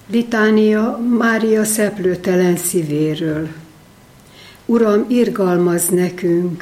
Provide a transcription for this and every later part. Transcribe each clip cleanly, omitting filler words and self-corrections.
Litánia Mária szeplőtelen szívéről. Uram, irgalmazz nekünk!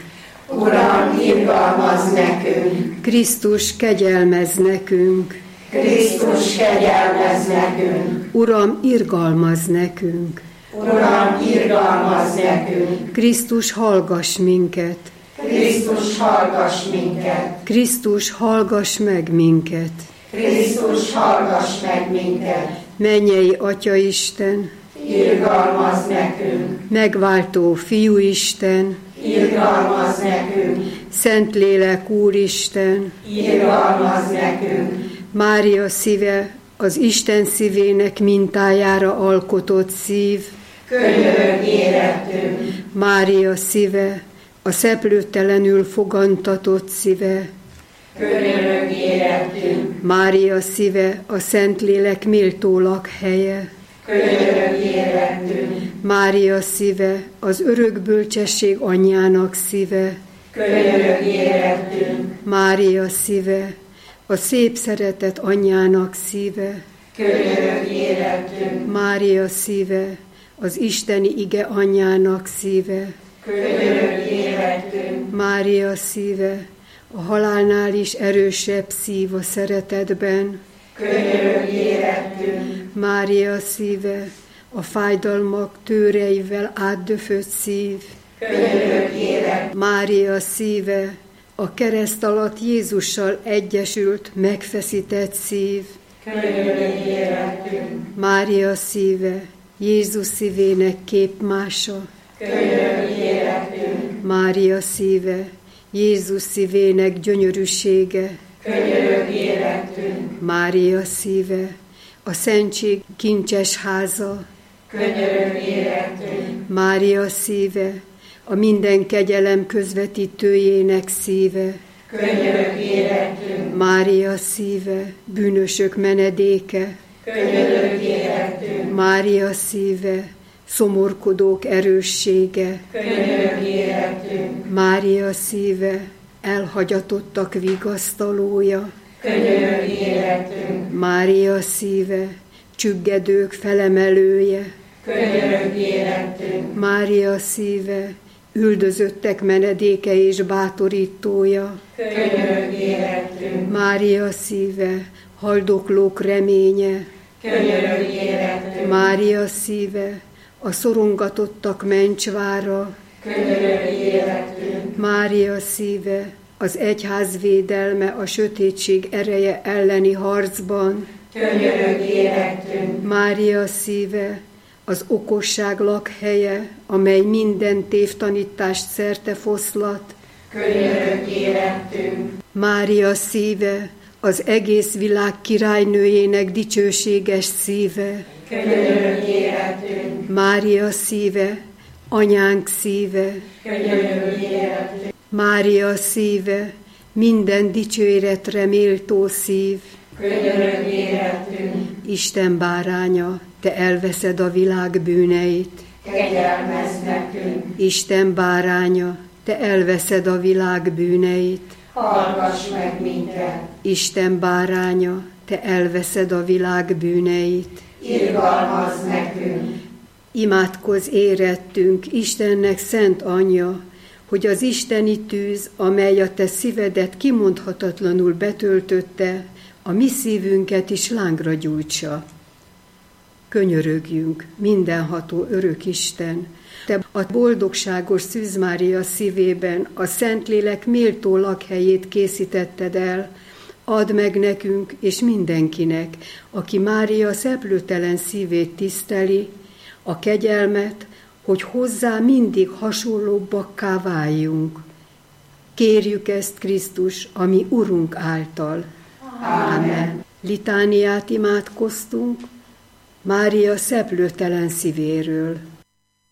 Uram, irgalmazz nekünk! Krisztus, kegyelmezz nekünk! Krisztus, kegyelmezz nekünk! Uram, irgalmazz nekünk! Uram, irgalmazz nekünk! Krisztus, hallgass minket! Krisztus, hallgass minket! Krisztus, hallgass meg minket! Krisztus, hallgass meg minket! Mennyei Atyaisten, irgalmazz nekünk! megváltó Fiúisten, irgalmazz nekünk! Szentlélek Úristen, irgalmazz nekünk! Mária szíve, az Isten szívének mintájára alkotott szív, könyörögj érettünk! Mária szíve, a szeplőtelenül fogantatott szíve, könyörögj érettünk! Mária szíve, a Szentlélek méltó lakhelye, könyörögj érettünk! Mária szíve, az örök bölcsesség anyjának szíve, könyörögj érettünk! Mária szíve, a szép szeretet anyjának szíve, könyörögj érettünk! Mária szíve, az isteni ige anyjának szíve, könyörögj érettünk! Mária szíve, a halálnál is erősebb szív a szeretetben, könyörögj érettünk! Mária szíve, a fájdalmak tőreivel átdöfött szív, könyörögj érettünk! Mária szíve, a kereszt alatt Jézussal egyesült, megfeszített szív, könyörögj érettünk! Mária szíve, Jézus szívének képmása, könyörögj érettünk! Mária szíve, Jézus szívének gyönyörűsége, könyörögj érettünk! Mária szíve, a szentség kincses háza, könyörögj érettünk! Mária szíve, a minden kegyelem közvetítőjének szíve, könyörögj érettünk! Mária szíve, bűnösök menedéke, könyörögj érettünk! Mária szíve, szomorkodók erőssége, könyörögj érettünk! Mária szíve, elhagyatottak vigasztalója, könyörögj érettünk! Mária szíve, csüggedők felemelője, könyörögj érettünk! Mária szíve, üldözöttek menedéke és bátorítója, könyörögj érettünk! Mária szíve, haldoklók reménye, könyörögj érettünk! Mária szíve, a szorongatottak mencsvára, könyörögj érettünk! Mária szíve, az egyház védelme a sötétség ereje elleni harcban, könyörögj érettünk! Mária szíve, az okosság lakhelye, amely minden tévtanítást szertefoszlat, könyörögj érettünk! Mária szíve, az egész világ királynőjének dicsőséges szíve, könyörögj érettünk! Mária szíve, anyánk szíve, könyörögj érettünk! Mária szíve, minden dicséretre méltó szív, könyörögj érettünk! Isten báránya, te elveszed a világ bűneit, kegyelmezz nekünk! Isten báránya, te elveszed a világ bűneit, hallgass meg minket! Isten báránya, te elveszed a világ bűneit, irgalmazz nekünk! Imádkozz érettünk, Istennek szent anyja, hogy az isteni tűz, amely a te szívedet kimondhatatlanul betöltötte, a mi szívünket is lángra gyújtsa. Könyörögjünk, mindenható örök Isten, te a boldogságos Szűz Mária szívében a Szentlélek méltó lakhelyét készítetted el, add meg nekünk és mindenkinek, aki Mária szeplőtelen szívét tiszteli, a kegyelmet, hogy hozzá mindig hasonlóbbakká váljunk. Kérjük ezt Krisztus, a mi Urunk által. Ámen. Litániát imádkoztunk Mária szeplőtelen szívéről.